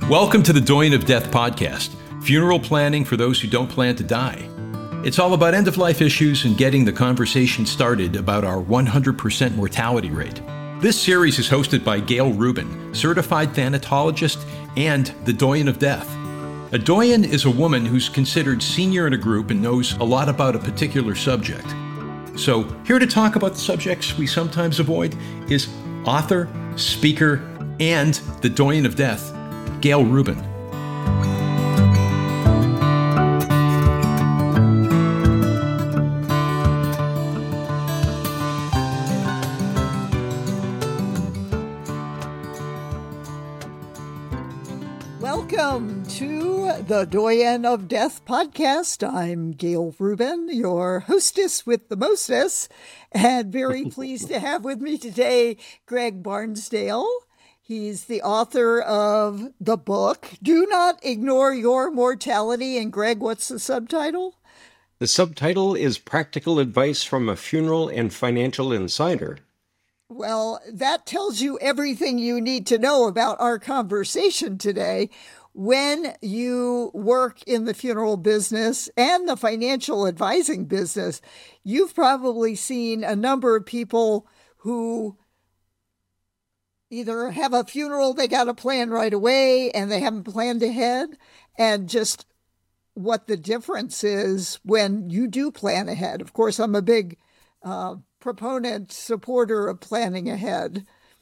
Welcome to the Doyen of Death podcast, funeral planning for those who don't plan to die. It's all about end-of-life issues and getting the conversation started about our 100% mortality rate. This series is hosted by Gail Rubin, certified thanatologist and the Doyen of Death. A doyen is a woman who's considered senior in a group and knows a lot about a particular subject. So here to talk about the subjects we sometimes avoid is author, speaker, and the Doyen of Death, Gail Rubin. Welcome to the Doyen of Death podcast. I'm Gail Rubin, your hostess with the mostess, and very pleased to have with me today Greg Barnsdale. He's the author of the book, Do Not Ignore Your Mortality. And Greg, what's the subtitle? The subtitle is Practical Advice from a Funeral and Financial Insider. Well, that tells you everything you need to know about our conversation today. When you work in the funeral business and the financial advising business, you've probably seen a number of people who either have a funeral they got to plan right away and they haven't planned ahead, and just what the difference is when you do plan ahead. Of course, I'm a big proponent, supporter of planning ahead.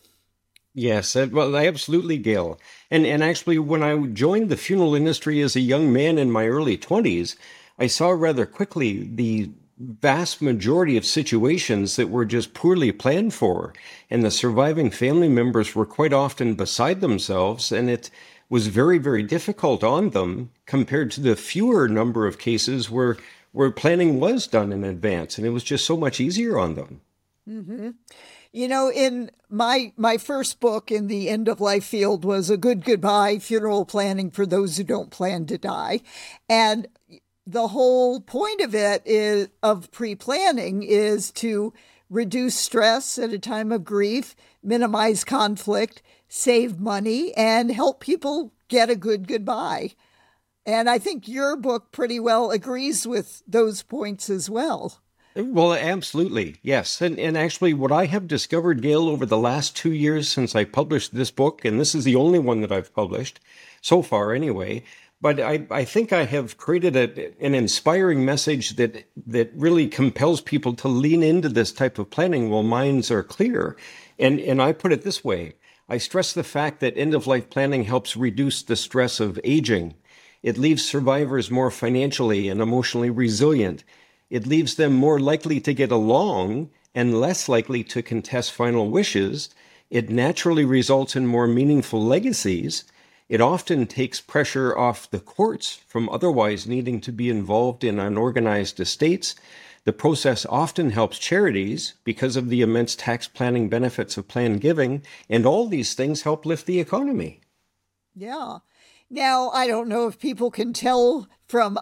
Yes, well, absolutely, Gail. And actually, when I joined the funeral industry as a young man in my early 20s, I saw rather quickly the vast majority of situations that were just poorly planned for, and the surviving family members were quite often beside themselves, and it was very, very difficult on them compared to the fewer number of cases where planning was done in advance, and it was just so much easier on them. Mm-hmm. You know, in my first book in the end-of-life field was A Good Goodbye, Funeral Planning for Those Who Don't Plan to Die. And the whole point of it is of pre-planning is to reduce stress at a time of grief, minimize conflict, save money, and help people get a good goodbye. And I think your book pretty well agrees with those points as well. Well, absolutely, yes. And actually, what I have discovered, Gail, over the last 2 years since I published this book, and this is the only one that I've published, so far anyway, but I think I have created an inspiring message that really compels people to lean into this type of planning while minds are clear. And I put it this way. I stress the fact that end-of-life planning helps reduce the stress of aging. It leaves survivors more financially and emotionally resilient. It leaves them more likely to get along and less likely to contest final wishes. It naturally results in more meaningful legacies. It often takes pressure off the courts from otherwise needing to be involved in unorganized estates. The process often helps charities because of the immense tax planning benefits of planned giving, and all these things help lift the economy. Yeah. Now, I don't know if people can tell from,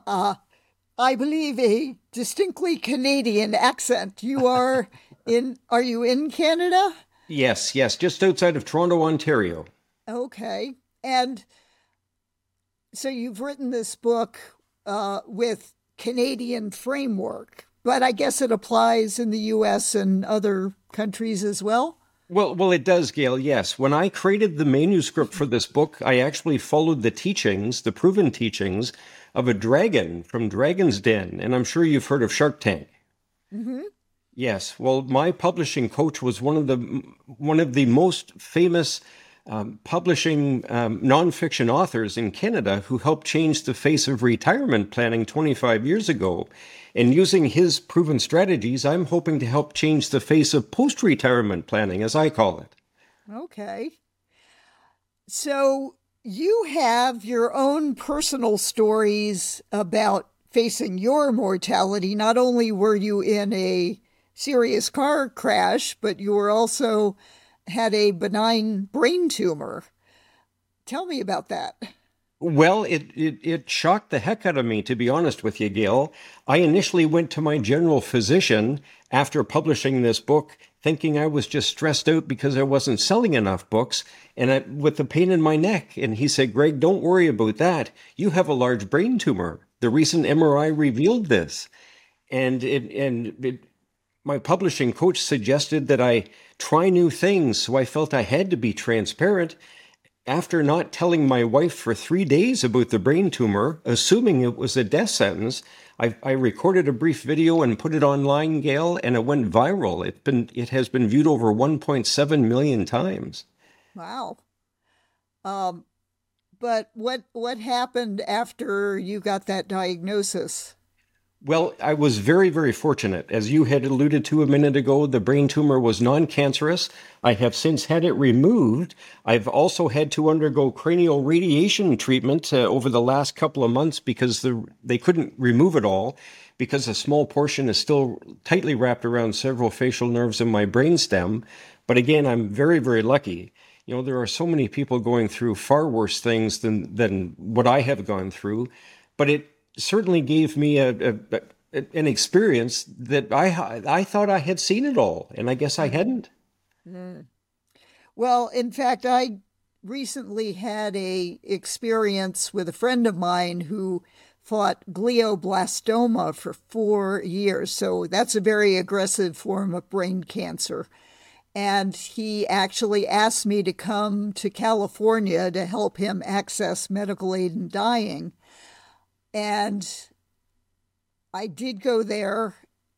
I believe, a distinctly Canadian accent. Are you in Canada? Yes, just outside of Toronto, Ontario. Okay. And so you've written this book with Canadian framework, but I guess it applies in the U.S. and other countries as well? Well, it does, Gail, yes. When I created the manuscript for this book, I actually followed the proven teachings of a dragon from Dragon's Den, and I'm sure you've heard of Shark Tank. Mm-hmm. Yes, well, my publishing coach was one of the most famous publishing nonfiction authors in Canada who helped change the face of retirement planning 25 years ago. And using his proven strategies, I'm hoping to help change the face of post-retirement planning, as I call it. Okay. So you have your own personal stories about facing your mortality. Not only were you in a serious car crash, but you were also had a benign brain tumor. Tell me about that. Well, it shocked the heck out of me, to be honest with you, Gail. I initially went to my general physician after publishing this book, thinking I was just stressed out because I wasn't selling enough books, and with the pain in my neck. And he said, "Greg, don't worry about that. You have a large brain tumor. The recent MRI revealed this." My publishing coach suggested that I try new things, so I felt I had to be transparent. After not telling my wife for 3 days about the brain tumor, assuming it was a death sentence, I recorded a brief video and put it online, Gail, and it went viral. It has been viewed over 1.7 million times. Wow. But what happened after you got that diagnosis? Well, I was very, very fortunate. As you had alluded to a minute ago, the brain tumor was non-cancerous. I have since had it removed. I've also had to undergo cranial radiation treatment over the last couple of months because they couldn't remove it all, because a small portion is still tightly wrapped around several facial nerves in my brainstem. But again, I'm very, very lucky. You know, there are so many people going through far worse things than what I have gone through, but it certainly gave me an experience that I thought I had seen it all, and I guess I hadn't. Mm. Well, in fact, I recently had a experience with a friend of mine who fought glioblastoma for 4 years. So that's a very aggressive form of brain cancer. And he actually asked me to come to California to help him access medical aid in dying. And I did go there.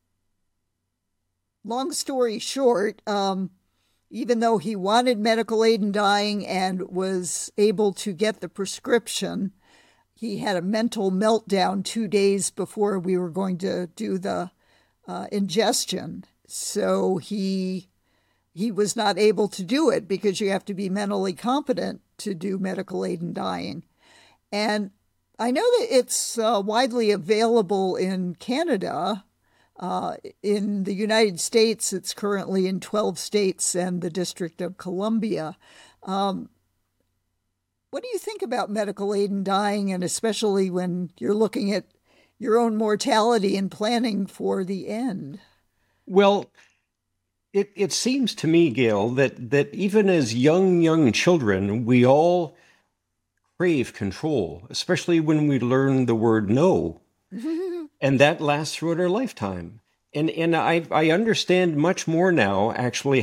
Long story short, even though he wanted medical aid in dying and was able to get the prescription, he had a mental meltdown 2 days before we were going to do the ingestion. So he was not able to do it because you have to be mentally competent to do medical aid in dying. And I know that it's widely available in Canada. In the United States, it's currently in 12 states and the District of Columbia. What do you think about medical aid in dying, and especially when you're looking at your own mortality and planning for the end? Well, it seems to me, Gail, that even as young children, we all crave control, especially when we learn the word no. And that lasts throughout our lifetime. And I understand much more now, actually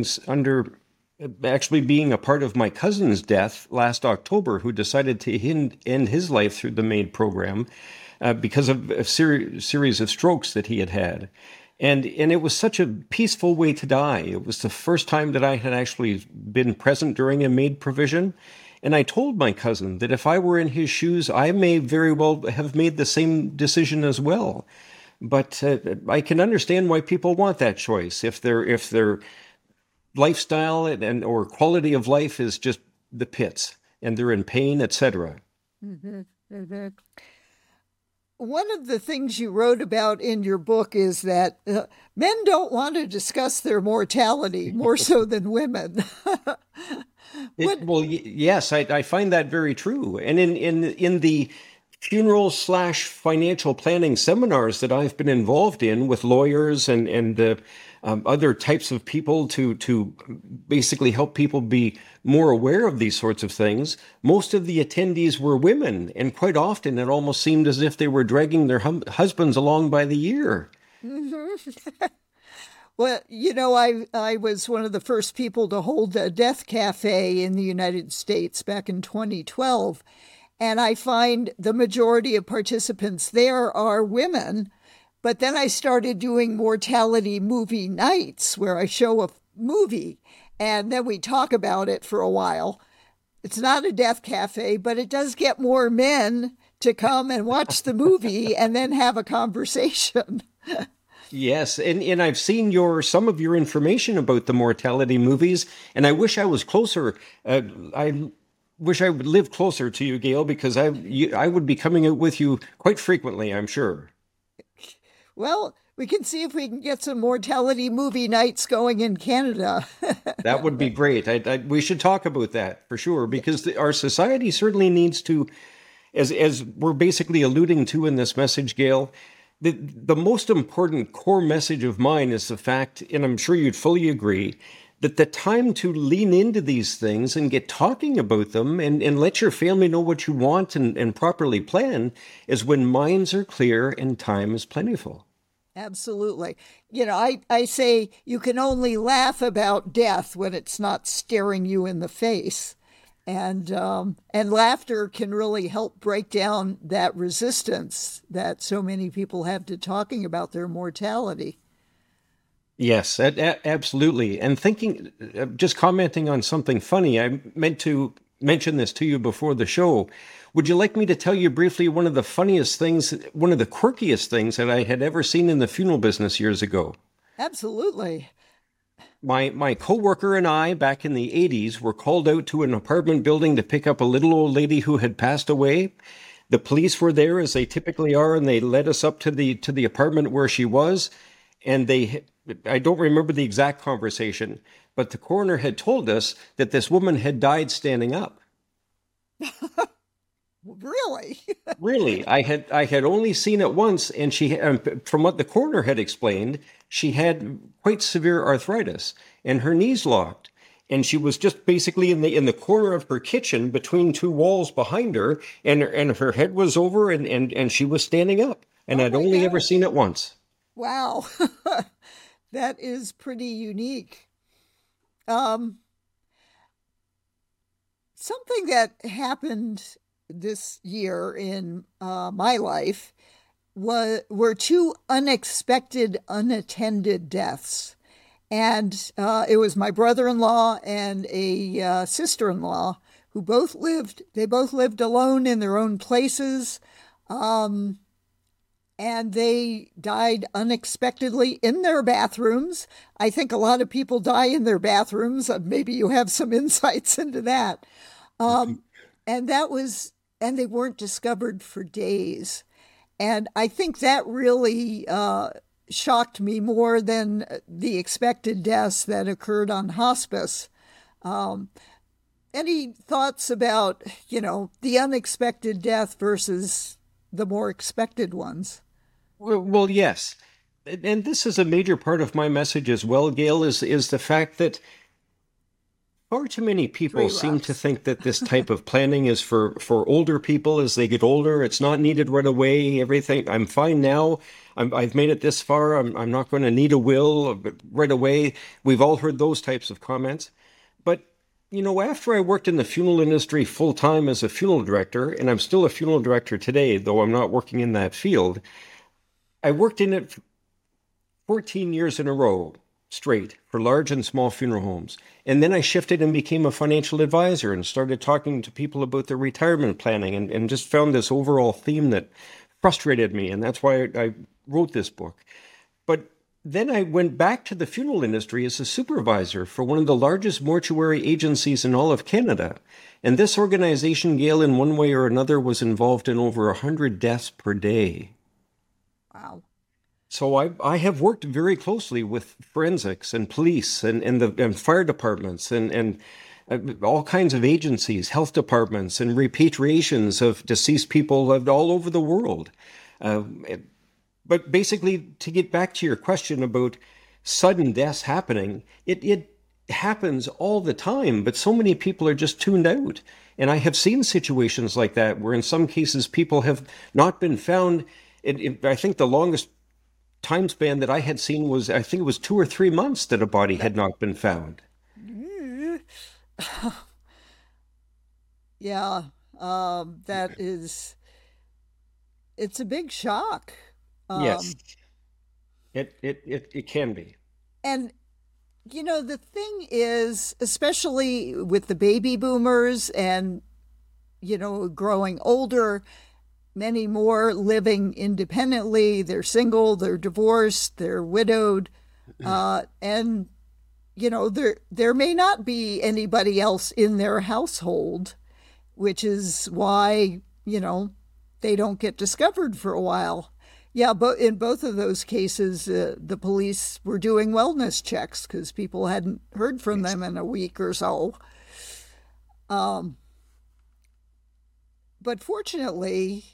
being a part of my cousin's death last October, who decided to end his life through the MAID program because of a series of strokes that he had had. And it was such a peaceful way to die. It was the first time that I had actually been present during a MAID provision. And I told my cousin that if I were in his shoes, I may very well have made the same decision as well. But I can understand why people want that choice. If their lifestyle or quality of life is just the pits and they're in pain, etc. Mm-hmm. Mm-hmm. One of the things you wrote about in your book is that men don't want to discuss their mortality more so than women. Yes, I find that very true. And in the funeral/financial planning seminars that I've been involved in with lawyers and other types of people to basically help people be more aware of these sorts of things, most of the attendees were women. And quite often it almost seemed as if they were dragging their husbands along by the ear. Mm-hmm. Well, you know, I was one of the first people to hold a death cafe in the United States back in 2012. And I find the majority of participants there are women. But then I started doing mortality movie nights where I show a movie and then we talk about it for a while. It's not a death cafe, but it does get more men to come and watch the movie and then have a conversation. Yes, and I've seen some of your information about the mortality movies, and I wish I was closer. I wish I would live closer to you, Gail, because I would be coming out with you quite frequently, I'm sure. Well, we can see if we can get some mortality movie nights going in Canada. That would be great. We should talk about that for sure, because our society certainly needs to, as we're basically alluding to in this message, Gail, the most important core message of mine is the fact, and I'm sure you'd fully agree, that the time to lean into these things and get talking about them and let your family know what you want and properly plan is when minds are clear and time is plentiful. Absolutely. I say you can only laugh about death when it's not staring you in the face. And laughter can really help break down that resistance that so many people have to talking about their mortality. Yes, absolutely. And just commenting on something funny, I meant to mention this to you before the show. Would you like me to tell you briefly one of the funniest things, one of the quirkiest things that I had ever seen in the funeral business years ago? Absolutely. My coworker and I, back in the 80s, were called out to an apartment building to pick up a little old lady who had passed away. The police were there, as they typically are, and they led us up to the apartment where she was. And I don't remember the exact conversation, but the coroner had told us that this woman had died standing up. Really? Really, I had only seen it once, and from what the coroner had explained, she had quite severe arthritis, and her knees locked, and she was just basically in the corner of her kitchen between two walls behind her, and her head was over, and she was standing up, and I'd only ever seen it once. Wow, that is pretty unique. Something that happened this year in my life were two unexpected, unattended deaths. And it was my brother-in-law and a sister-in-law who both lived alone in their own places. And they died unexpectedly in their bathrooms. I think a lot of people die in their bathrooms. Maybe you have some insights into that. And they weren't discovered for days. And I think that really shocked me more than the expected deaths that occurred on hospice. Any thoughts about, the unexpected death versus the more expected ones? Well, yes. And this is a major part of my message as well, Gail, is the fact that far too many people seem to think that this type of planning is for older people as they get older. It's not needed right away. Everything, I'm fine now. I've made it this far. I'm not going to need a will right away. We've all heard those types of comments. But, after I worked in the funeral industry full time as a funeral director, and I'm still a funeral director today, though I'm not working in that field, I worked in it 14 years in a row straight for large and small funeral homes. And then I shifted and became a financial advisor and started talking to people about their retirement planning and just found this overall theme that frustrated me. And that's why I wrote this book. But then I went back to the funeral industry as a supervisor for one of the largest mortuary agencies in all of Canada. And this organization, Gail, in one way or another, was involved in over 100 deaths per day. Wow. So I have worked very closely with forensics and police and fire departments and all kinds of agencies, health departments, and repatriations of deceased people all over the world. But basically, to get back to your question about sudden deaths happening, it happens all the time, but so many people are just tuned out. And I have seen situations like that where in some cases people have not been found. I think the longest time span that I had seen was, I think it was 2 or 3 months that a body had not been found. Yeah, it's a big shock. Yes, it can be. And, the thing is, especially with the baby boomers and, growing older, many more living independently, they're single, they're divorced, they're widowed, and, there may not be anybody else in their household, which is why, they don't get discovered for a while. Yeah, but in both of those cases, the police were doing wellness checks because people hadn't heard from them in a week or so. But fortunately,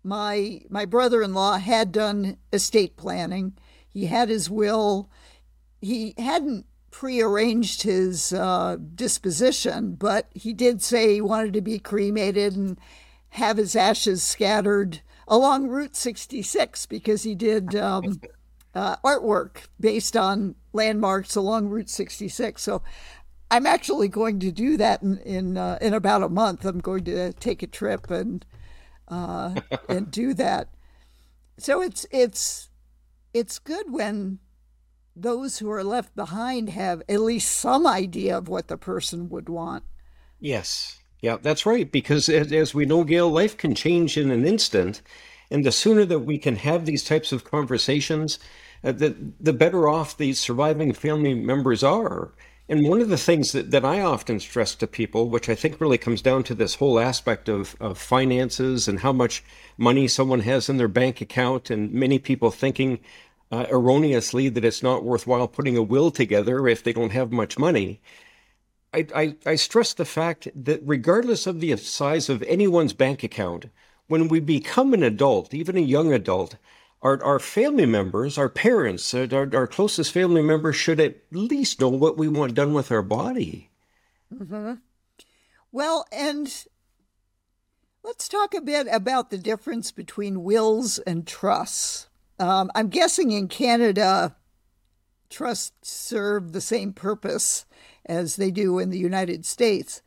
my brother-in-law had done estate planning. He had his will. He hadn't prearranged his disposition, but he did say he wanted to be cremated and have his ashes scattered along Route 66 because he did artwork based on landmarks along Route 66. So I'm actually going to do that in about a month. I'm going to take a trip and do that. So it's good when those who are left behind have at least some idea of what the person would want. Yes. Yeah, that's right. Because as we know, Gail, life can change in an instant. And the sooner that we can have these types of conversations, the better off these surviving family members are. And one of the things that I often stress to people, which I think really comes down to this whole aspect of finances and how much money someone has in their bank account, and many people thinking erroneously that it's not worthwhile putting a will together if they don't have much money. I stress the fact that regardless of the size of anyone's bank account, when we become an adult, even a young adult, our family members, our parents, our closest family members should at least know what we want done with our body. Mm-hmm. Well, and let's talk a bit about the difference between wills and trusts. I'm guessing in Canada, trusts serve the same purpose as they do in the United States.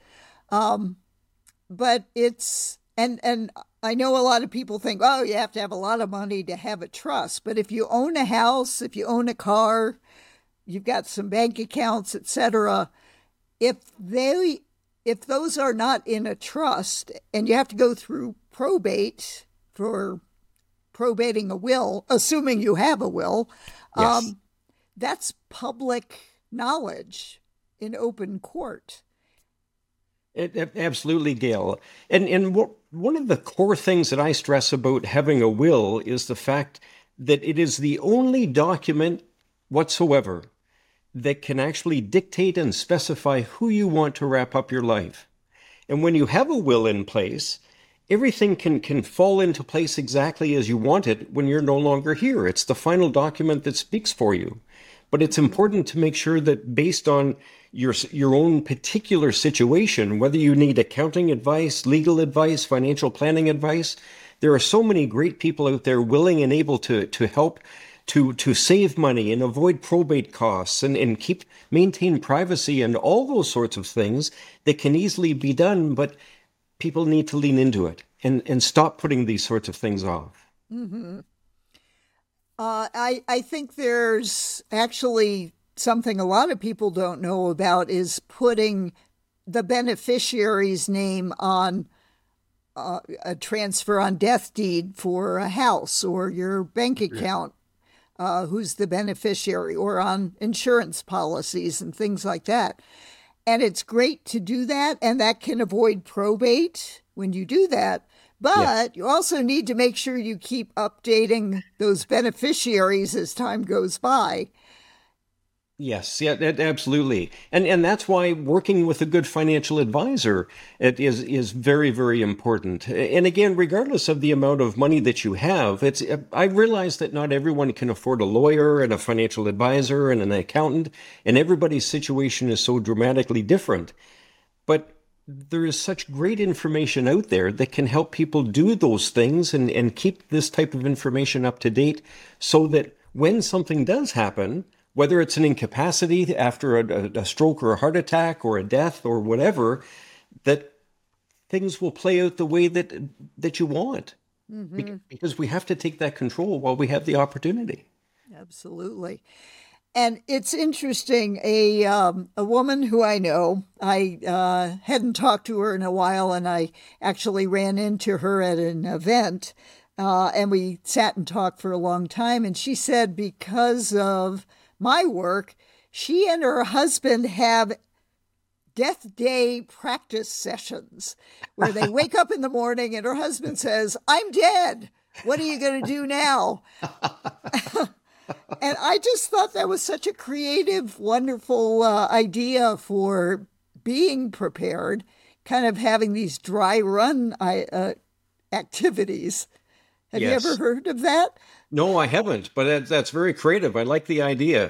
But it's, and I know a lot of people think, oh, you have to have a lot of money to have a trust. But if you own a house, if you own a car, you've got some bank accounts, etc., if those are not in a trust and you have to go through probate for probating a will, assuming you have a will, Yes. That's public knowledge in open court. Absolutely, Gail. And one of the core things that I stress about having a will is the fact that it is the only document whatsoever that can actually dictate and specify who you want to wrap up your life. And when you have a will in place, everything can fall into place exactly as you want it when you're no longer here. It's the final document that speaks for you. But it's important to make sure that based on your own particular situation, whether you need accounting advice, legal advice, financial planning advice, there are so many great people out there willing and able to help to save money and avoid probate costs and maintain privacy and all those sorts of things that can easily be done, but people need to lean into it and stop putting these sorts of things off. Mm-hmm. I think there's actually something a lot of people don't know about is putting the beneficiary's name on a transfer on death deed for a house, or your bank account, who's the beneficiary, or on insurance policies and things like that. And it's great to do that, and that can avoid probate when you do that. But Yes. you also need to make sure you keep updating those beneficiaries as time goes by. Yes, yeah, absolutely. And that's why working with a good financial advisor is very, very important. And again, regardless of the amount of money that you have, I realize that not everyone can afford a lawyer and a financial advisor and an accountant, and everybody's situation is so dramatically different. But there is such great information out there that can help people do those things and keep this type of information up to date so that when something does happen, whether it's an incapacity after a stroke or a heart attack or a death or whatever, that things will play out the way that you want. Mm-hmm. Because we have to take that control while we have the opportunity. Absolutely. And it's interesting, a woman who I know, I hadn't talked to her in a while, and I actually ran into her at an event, and we sat and talked for a long time. And she said because of my work, she and her husband have death day practice sessions where they wake up in the morning and her husband says, "I'm dead. What are you going to do now?" And I just thought that was such a creative, wonderful idea for being prepared, kind of having these dry run activities. Have Yes. you ever heard of that? No, I haven't, but that's very creative. I like the idea.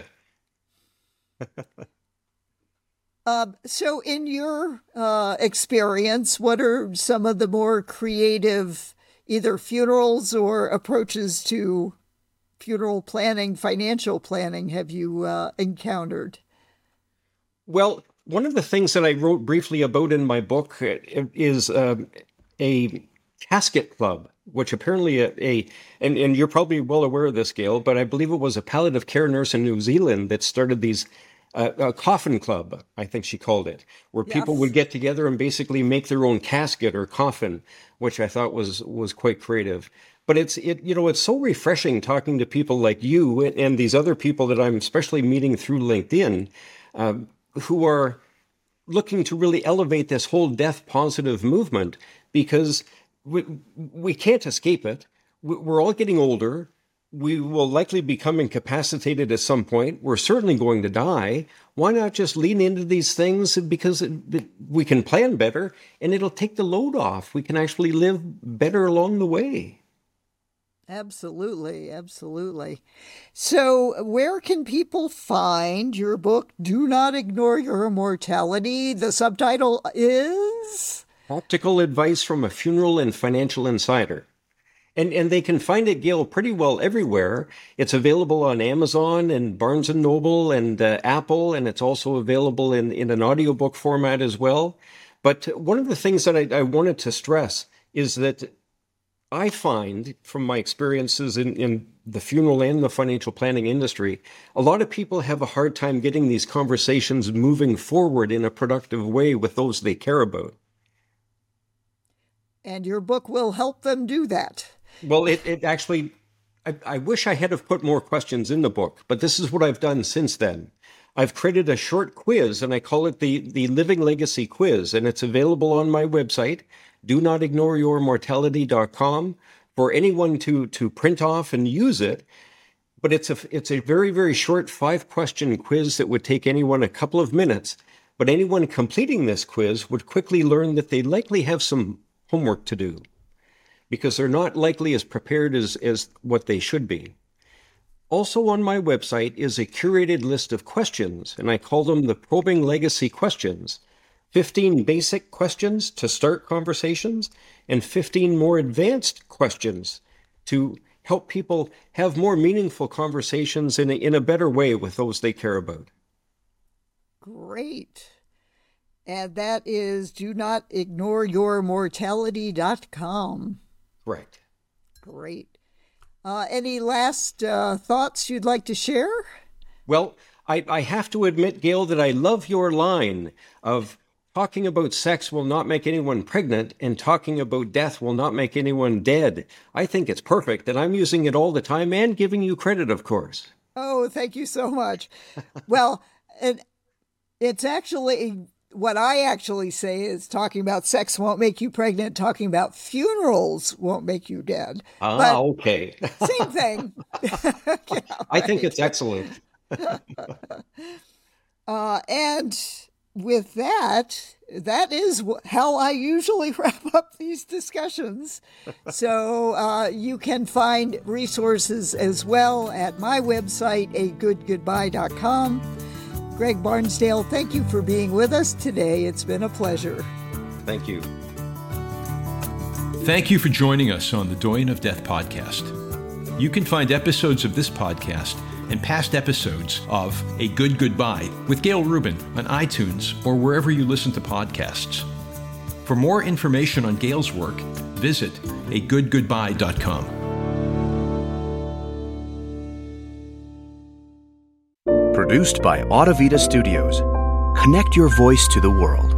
So in your experience, what are some of the more creative either funerals or approaches to funeral planning, financial planning have you encountered? Well, one of the things that I wrote briefly about in my book is a casket club, which apparently and you're probably well aware of this, Gail, but I believe it was a palliative care nurse in New Zealand that started these a coffin club, I think she called it, where people would get together and basically make their own casket or coffin, which I thought was quite creative. But it's so refreshing talking to people like you and these other people that I'm especially meeting through LinkedIn, who are looking to really elevate this whole death positive movement, because we can't escape it. We're all getting older. We will likely become incapacitated at some point. We're certainly going to die. Why not just lean into these things? Because we can plan better and it'll take the load off. We can actually live better along the way. Absolutely, absolutely. So where can people find your book, Do Not Ignore Your Mortality? The subtitle is? Practical Advice from a Funeral and Financial Insider. And they can find it, Gail, pretty well everywhere. It's available on Amazon and Barnes & Noble and Apple, and it's also available in an audiobook format as well. But one of the things that I wanted to stress is that I find from my experiences in the funeral and the financial planning industry, a lot of people have a hard time getting these conversations moving forward in a productive way with those they care about. And your book will help them do that. Well, it actually, I wish I had have put more questions in the book, but this is what I've done since then. I've created a short quiz, and I call it the Living Legacy Quiz, and it's available on my website, donotignoreyourmortality.com, for anyone to print off and use it. But it's a very, very short 5-question quiz that would take anyone a couple of minutes. But anyone completing this quiz would quickly learn that they likely have some homework to do, because they're not likely as prepared as what they should be. Also on my website is a curated list of questions, and I call them the Probing Legacy Questions. 15 basic questions to start conversations, and 15 more advanced questions to help people have more meaningful conversations in a better way with those they care about. Great. And that is donotignoreyourmortality.com. Right. Great. Any last thoughts you'd like to share? Well, I have to admit, Gail, that I love your line of talking about sex will not make anyone pregnant and talking about death will not make anyone dead. I think it's perfect, and I'm using it all the time and giving you credit, of course. Oh, thank you so much. Well, it's actually... What I actually say is talking about sex won't make you pregnant. Talking about funerals won't make you dead. But okay. Same thing. Yeah, right. I think it's excellent. And with that is how I usually wrap up these discussions. So you can find resources as well at my website, agoodgoodbye.com. Greg Barnsdale, thank you for being with us today. It's been a pleasure. Thank you. Thank you for joining us on the Doyen of Death podcast. You can find episodes of this podcast and past episodes of A Good Goodbye with Gail Rubin on iTunes or wherever you listen to podcasts. For more information on Gail's work, visit agoodgoodbye.com. Produced by Audavita Studios. Connect your voice to the world.